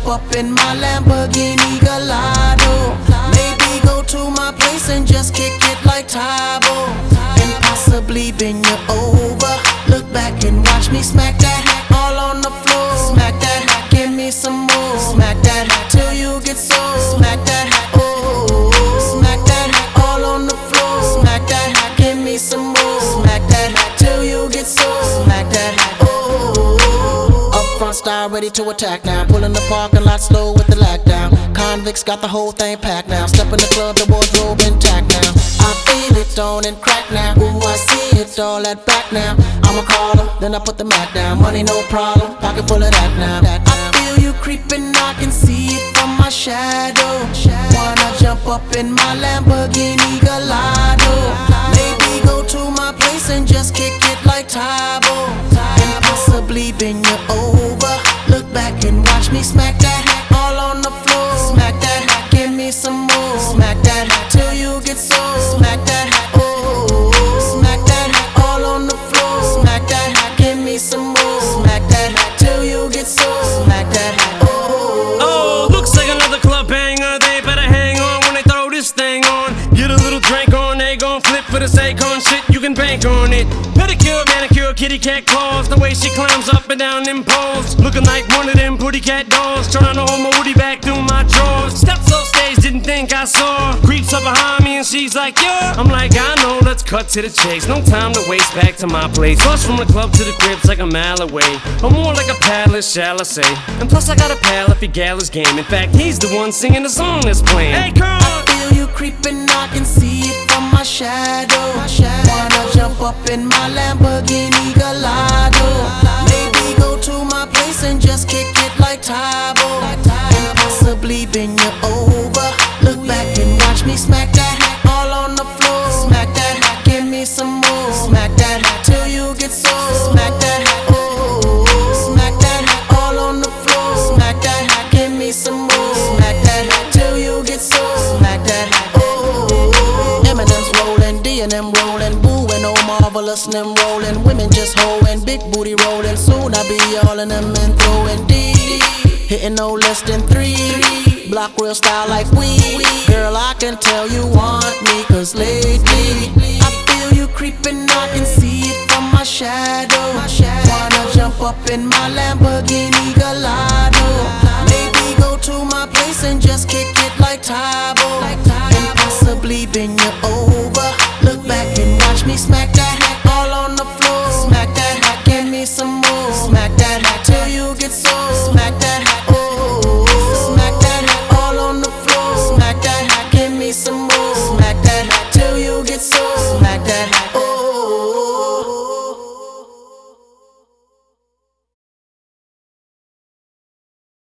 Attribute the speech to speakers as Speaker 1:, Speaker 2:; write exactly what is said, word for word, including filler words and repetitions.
Speaker 1: up in my Lamborghini Gallardo. Maybe go to my place and just kick it like Tae Bo, and possibly bend you over. Look back and watch me smack that all on the floor. Smack that, give me some more. Smack that till you get sore. Smack that, oh, smack that all on the floor. Smack that, give me some more. Smack that till you get sore. Smack that, oh. Up front style ready to attack now. Pulling the parking lot slow with the lag down. Convicts got the whole thing packed now. Step in the club, the wardrobe intact now. I feel it on and crack now. Ooh, I see it all at back now. I'ma call her, then I put the Mac down. Money no problem, pocket full of that now. I feel you creeping, I can see it from my shadow. Wanna jump up in my Lamborghini Gallardo. Maybe go to my place and just kick it like Tae Bo, and possibly bend you over. Look back and watch me smack that all on the floor. Smack that, give me some more. Smack that till you get sore. Smack that, oh, smack that all on the floor. Smack that, give me some more. Smack that till you get sore. Smack that, oh.
Speaker 2: Oh, looks like another club banger. They better hang on when they throw this thing on. Get a little drink on, they gon' flip for the sake on shit. You can bank on it. Pedicure, manicure, kitty cat claws. The way she climbs up and down them poles, looking like one of them pretty cat dolls. Trying to hold my woody back through my drawers. Steps off stage, didn't think I saw. Creeps up behind me and she's like, yeah. I'm like, I know, let's cut to the chase. No time to waste, back to my place. Plus from the club to the crib's like a mile away, or more like a palace, shall I say. And plus I got a pal if he gal is game. In fact, he's the one singing the song that's playing. Hey girl,
Speaker 1: I feel you creeping, I can see it from my shadow. Wanna jump up in my Lamborghini Gallardo. Maybe go to my place and just kick it like Tae Bo, and possibly bend you over. Look back and watch me smack that all on the floor. Smack that, give me some more. Smack that till you get sore. Smack that, oh, smack that all on the floor. Smack that, give me some more. Smack that till you get sore. Smack that, oh. Eminem's rolling, D and M rolling, Boo and oh marvelous and them rolling. Women just hoeing, big booty rolling. Soon I be all in them and throwing D, hitting no less than three. Block real style like we. Girl, I can tell you want me, cause lately I feel you creeping, I can see it from my shadow. Wanna jump up in my Lamborghini Gallardo. Maybe go to my place and just kick it like Tae Bo, and possibly bend you over. Look back and watch me smack that all on the floor. Smack that, give me some more. Smack that till you get sore. Smack that,